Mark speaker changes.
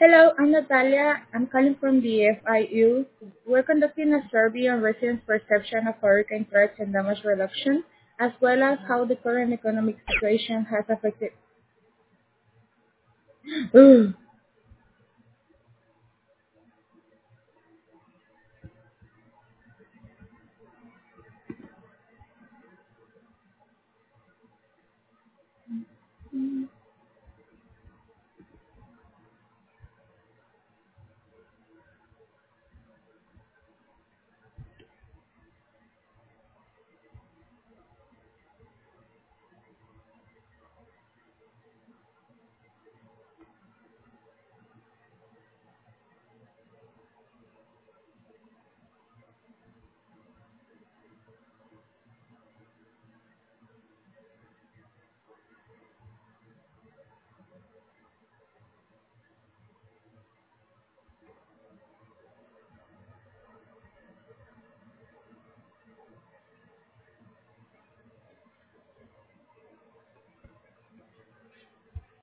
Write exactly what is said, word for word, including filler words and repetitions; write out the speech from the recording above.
Speaker 1: Hello, I'm Natalia. I'm calling from the F I U. We're conducting a survey on residents' perception of hurricane threats and damage reduction, as well as how the current economic situation has affected